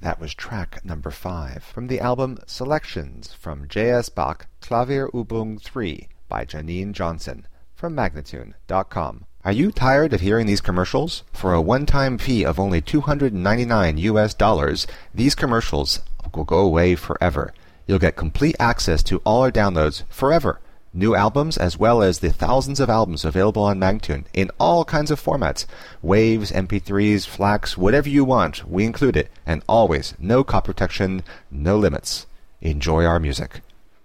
That was track number 5 from the album Selections from J.S. Bach Klavierübung 3 by Janine Johnson from Magnatune.com. Are you tired of hearing these commercials? For a one-time fee of only $299, these commercials will go away forever. You'll get complete access to all our downloads forever. New albums as well as the thousands of albums available on Magnatune in all kinds of formats. Waves, MP3s, FLACs, whatever you want, we include it. And always, no copy protection, no limits. Enjoy our music.